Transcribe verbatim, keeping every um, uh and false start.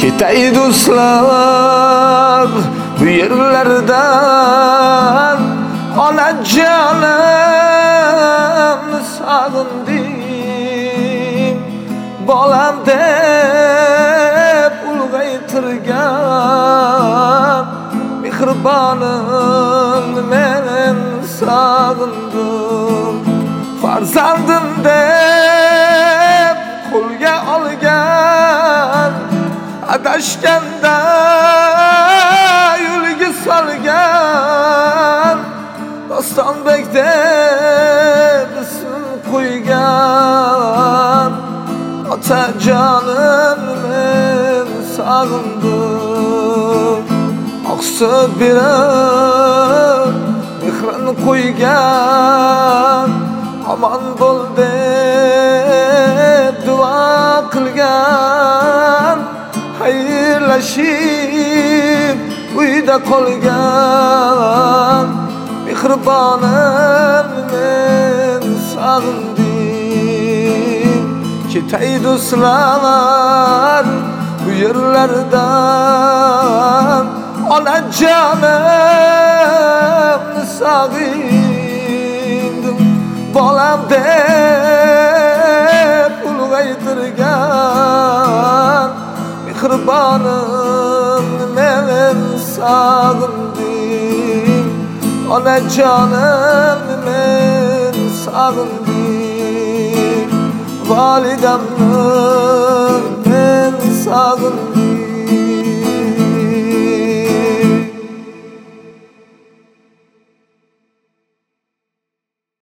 Ketay do'stlar bu yerlardan, onajonimni sog'indim. Bolam deb ulg'aytirgan mehribonim men sog'indim. Farzandim deb qo'lga olgan, adashganda yo'lga solgan, Dostonbek deb ism qo'ygan otajonim men sog'indim. Oqsut berib mehrini qo'ygan, omon bo'l deb duo qilgan, xayrlashib uyda qolgan mehribonim men sog'indim. Ketay do'stlar bu yerlardan, onajonimni sog'indim. Bolam deb ulg'aytirgan mehribonim men sog'indim. Onajonimni men sog'indim. Validamni men sog'indim.